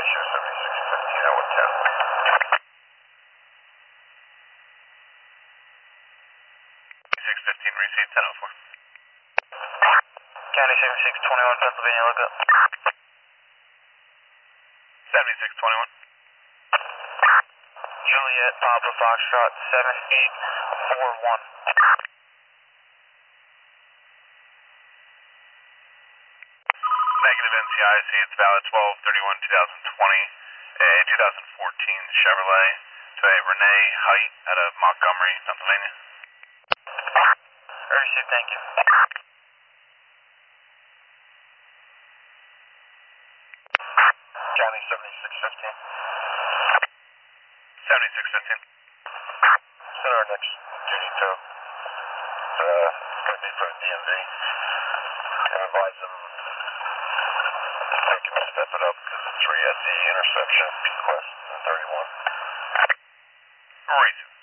show 7615 out with 10. 615, receive 1004. County 7621, Pennsylvania, look up. 7621. Juliet, Papa, Foxtrot, 7841. Negative NCIC, it's valid 12/31/2020, a 2014 Chevrolet to a Renee Height out of Montgomery, Pennsylvania. Receive, thank you. County 7615. 7615. Send our next duty to it's going to be for the DMV. And advise them they can step it up because it's 3 at the intersection of Pequest and 31. Receive.